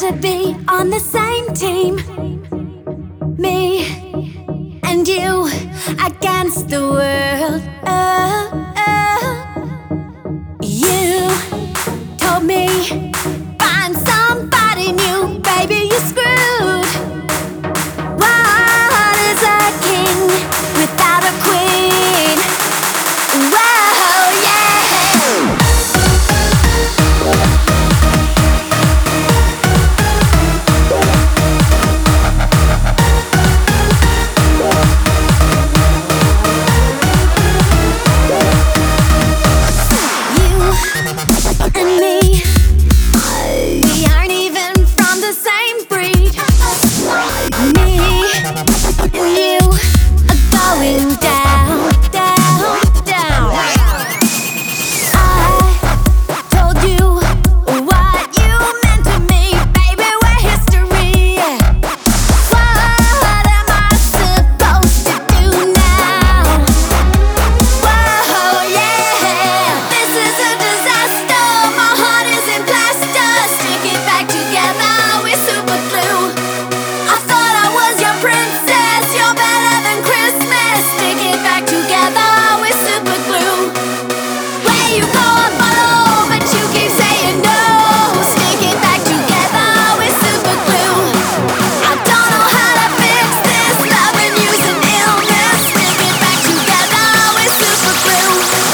to be on the same team. Me and you against the world. You told me find somebody new, baby, you're screwed. What is a king without a queen? Whoa, yeah. And me, we aren't even from the same breed. Me and you are going down, down, down. I told you what you meant to me, baby, we're history. What am I supposed to do now? Whoa, yeah, this is a disaster. My heart is in plaster. Stick it back together with super glue. I thought I was your princess. You're better than Christmas. Stick it back together with super glue. Where you go, I follow, but you keep saying no. Stick it back together with super glue. I don't know how to fix this. Love and use an illness. Stick it back together with super glue.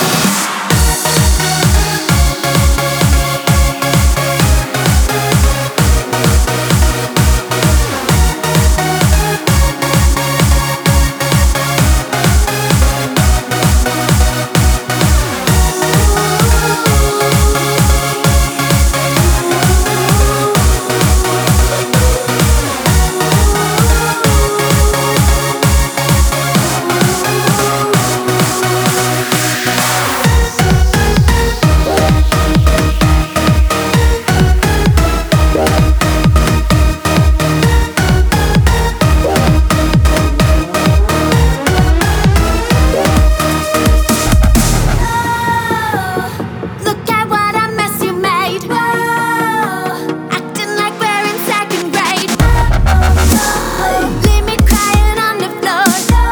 Look at what a mess you made. Acting like we're in second grade. Leave me crying on the floor.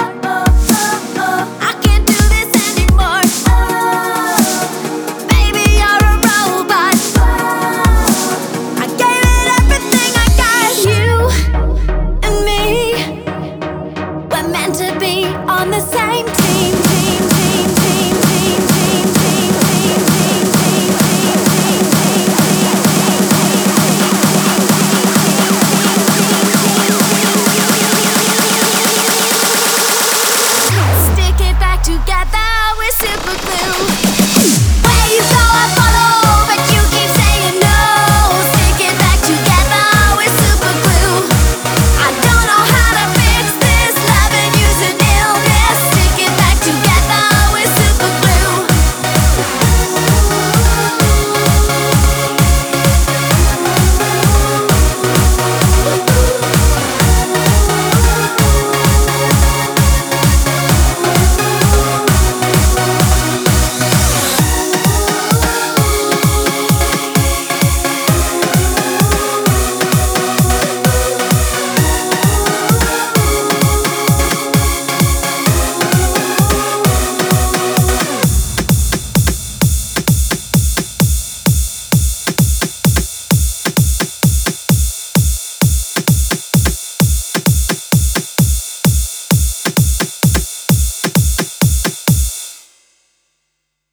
I can't do this anymore. Baby, you're a robot. I gave it everything I got. You and me, we're meant to be on the same team.